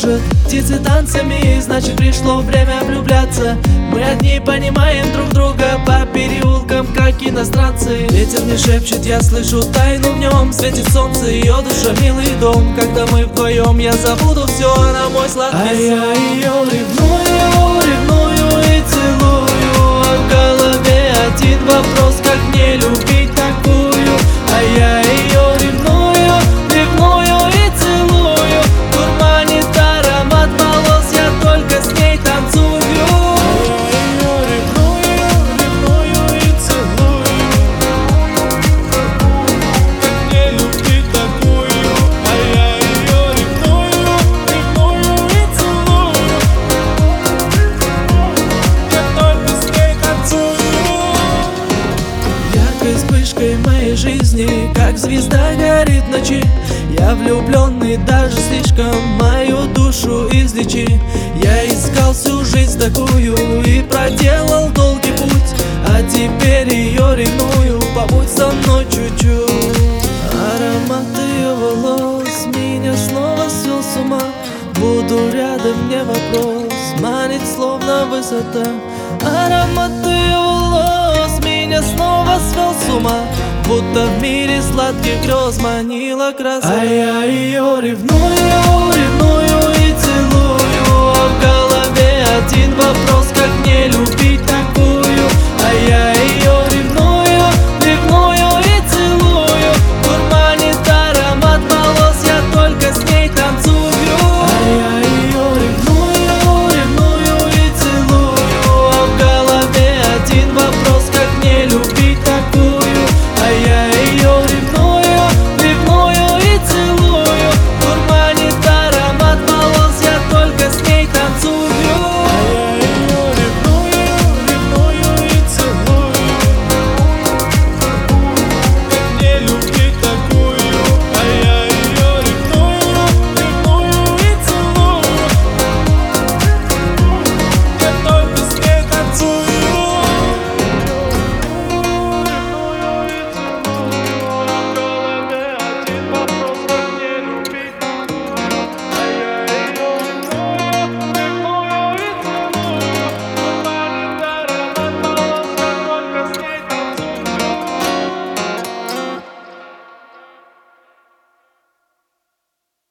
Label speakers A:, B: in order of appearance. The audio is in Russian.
A: кружат птицы танцами, значит пришло время влюбляться. Мы одни понимаем друг друга по переулкам, как иностранцы. Ветер мне шепчет, я слышу тайну в нем. Светит солнце, ее душа, милый дом. Когда мы вдвоем, я забуду все, она мой сладкий сон. А я ее ревную, ревную и целую, а в голове один вопрос: как мне любить такую? А я ее ревную, ревную и целую, дурманит аромат волос, я только с ней танцую. А я ее ревную, ревную и целую, как мне любить такую? А я ее ревную, ревную и целую, я только с ней танцую. Яркой вспышкой моей жизни, как звезда горит в ночи. Я влюбленный даже слишком, мою душу излечи. Я искал всю жизнь такую и проделал долгий путь, а теперь ее ревную, побудь со мной чуть-чуть. Аромат ее волос меня снова свел с ума. Буду рядом, не вопрос, манит словно высота. Аромат ее волос меня снова свел с ума, будто в мире сладких грез манила красота. А я ее ревную, ревную и целую, а в голове один вопрос: как мне любить такую? А я ее ревную, ревную и целую, дурманит аромат волос, я только с ней танцую. А я ее ревную, ревную и целую, а в голове один вопрос: как мне любить такую? А я ее ревную, ревную и целую, дурманит аромат волос, я только с ней танцую. А я ее ревную, ревную и целую, как мне любить